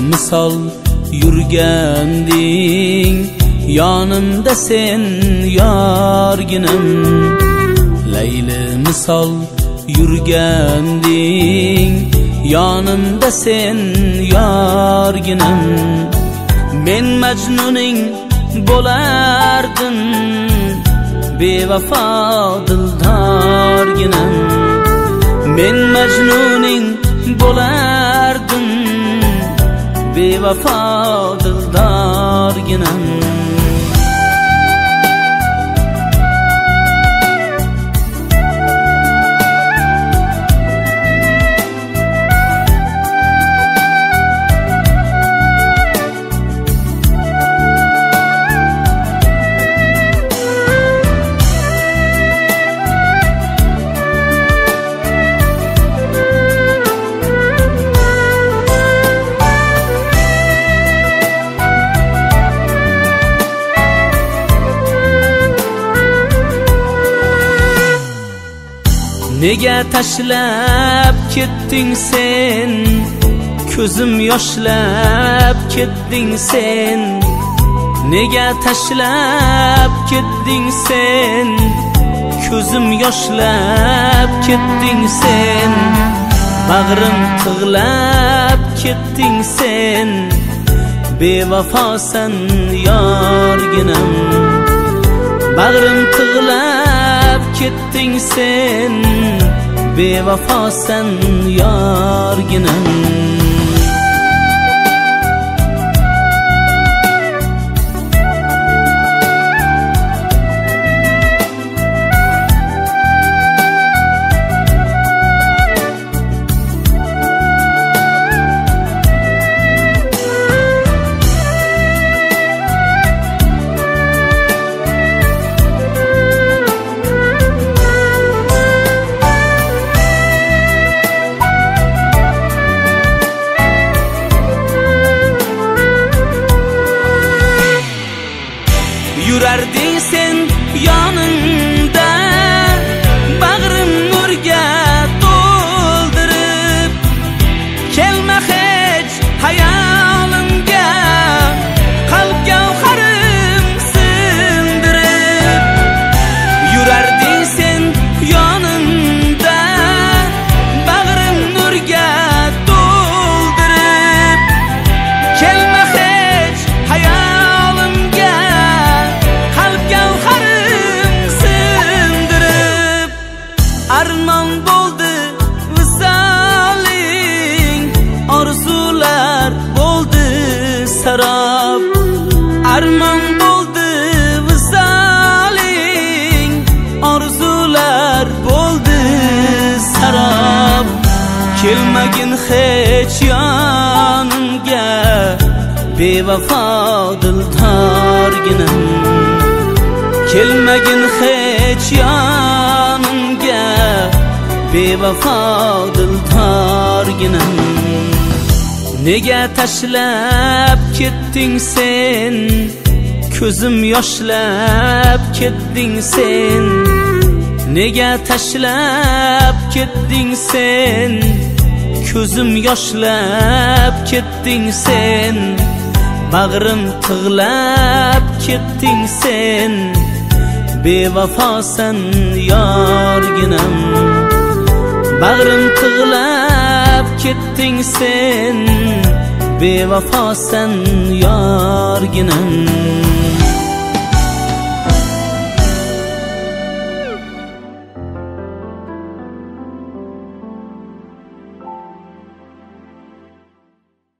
misol yurganding, yonimda sen yorginim. Layli misol yurganding, yonimda sen yorginim. Men majnuning bo'lardim, bevafo dildorginim. Men majnuning bo'lardim, bevafo dildorginim. Nega tashlab ketding sen, ko'zim yoshlab ketding sen. Nega tashlab ketding sen, ko'zim yoshlab ketding sen. Bag'rim tig'lab ketding sen, bevafosan yorginim. Bag'rim tig'lab ketding sen, bevafosan yorginim. Yurarding sen yonimda, bag'rim nurga to'ldirib. Kelma hech hayolimga, qalb gavharim sindirib. Yurarding sen yonimda, bag'rim nurga to'ldirib. Kelma hech hayolimga, armon bo'ldi visoling, orzular bo'ldi sarob. Armon bo'ldi visoling, orzular bo'ldi sarob. Kelmagin hech yonimga, bevafo dildorginim. Kelmagin hech yonimga, bevafo dildorginim. Nega tashlab ketding sen, ko'zim yoshlab ketding sen. Nega tashlab ketding sen, ko'zim yoshlab ketding sen. Bag'rim tig'lab ketding sen, bevafosan yorginim. Bag'rim tig'lab ketding sen, bevafosan yorginim.